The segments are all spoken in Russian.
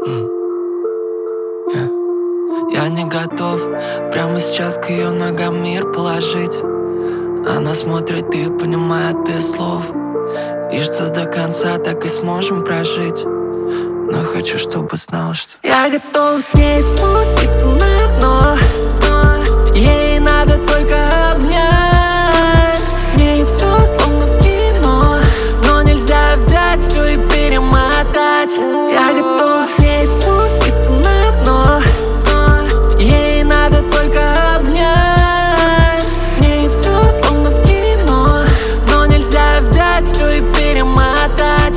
Я не готов прямо сейчас к ее ногам мир положить. Она смотрит и понимает без слов, и что до конца так и сможем прожить. Но хочу, чтобы знала, что я готов с ней спуститься на дно, ей надо только обнять. С ней все словно в кино, но нельзя взять все и перемотать. Я готов с ней спуститься на дно, ей надо только обнять. С ней все словно в кино, но нельзя взять все и перемотать.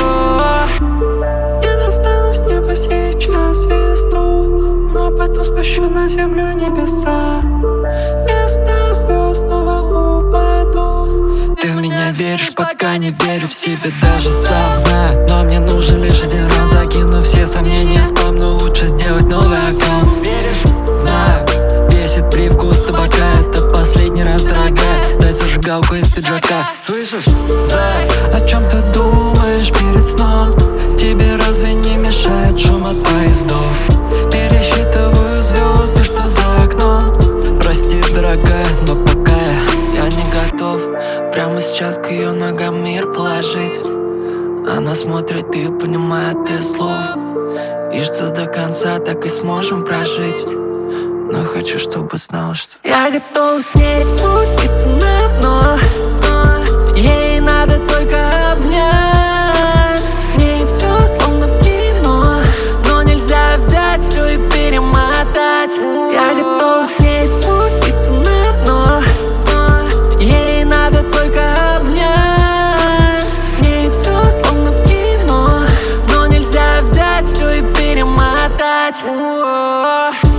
Я достану с неба сейчас звезду, но потом спущу на землю небеса. Вместо звезд снова упаду. Ты в меня веришь, пока не верю в себя даже сам. Знаю, но мне нужен лишь один раунд. Закину все сомнения, спам, но лучше сделать новый аккаунт. Веришь? Знаю, бесит привкус табака. Это последний раз, дорогая, дай зажигалку из пиджака. Слышишь? Зай, О чем ты думаешь перед сном? Тебе разве не мешает шум от поездов? Пересчитываю звезды, что за окном. прости, дорогая, но пока я не готов прямо сейчас к ее ногам мир положить. Она смотрит и понимает без слов, и что до конца так и сможем прожить. Но хочу, чтобы знала, что я готов с ней спуститься на дно, ей надо только обнять. С ней все словно в кино, но нельзя взять все и перемотать. Я готов с ней спуститься на дно, ей надо только обнять. С ней все словно в кино, но нельзя взять все и перемотать.